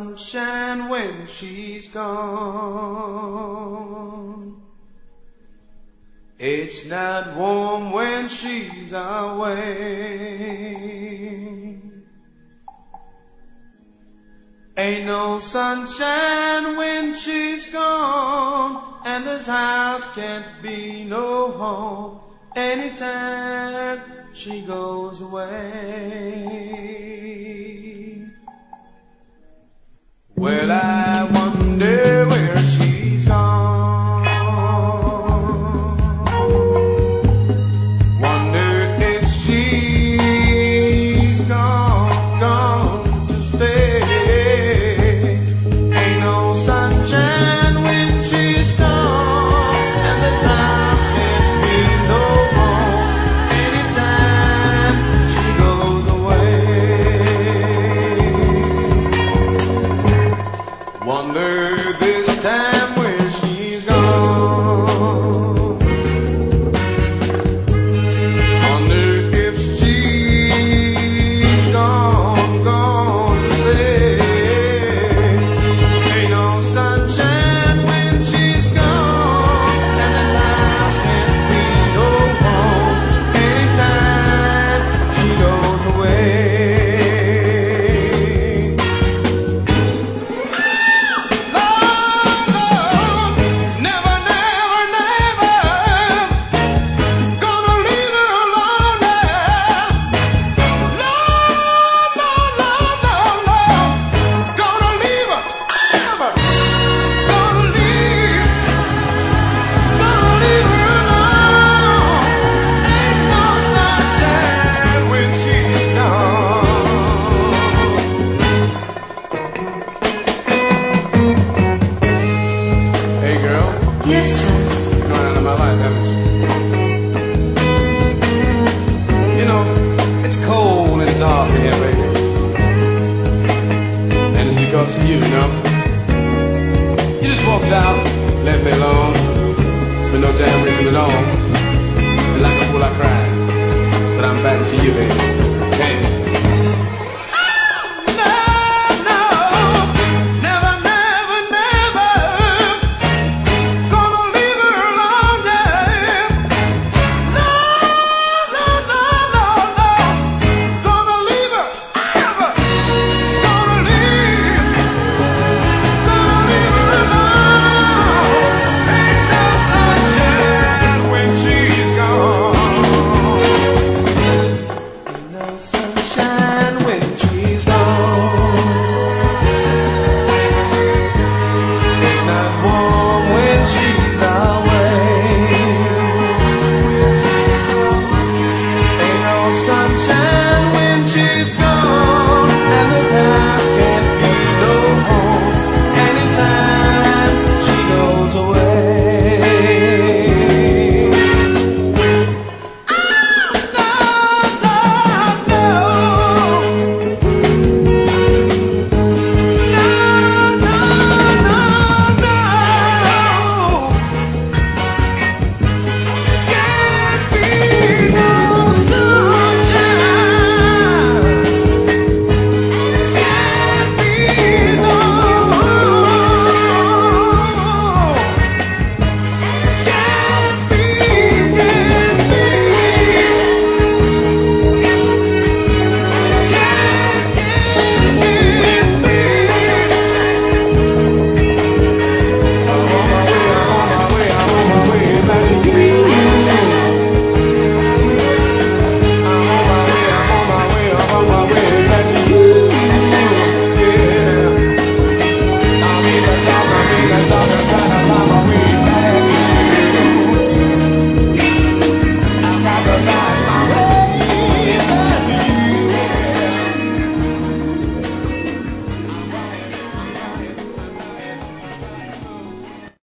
sunshine when she's gone. It's not warm when she's away. Ain't no sunshine when she's gone, and this house can't be no home anytime she goes away. Well, I wonder where she's gone. Wonder if she's gone to stay. Ain't no sunshine when she's gone, and this house can't be no home anytime she goes away. Wonder this time where she's gone. Wonder if she's gone to stay. Ain't no sunshine when she's gone, and this house can't be no home anytime she goes away. Lord, Lord, never, never, never gonna leave her alone now. Lord, Lord, Lord, Lord, Lord, gonna leave her, never gonna leave her alone. Ain't no sunshine when she's gone. Hey girl, Yes, Charles. you're going out of my life, haven't you? You know, it's cold and dark in here, baby. And it's because of you, you know? You just walked out, left me alone, for no damn reason at all. And like a fool I cried, but I'm back to you, baby.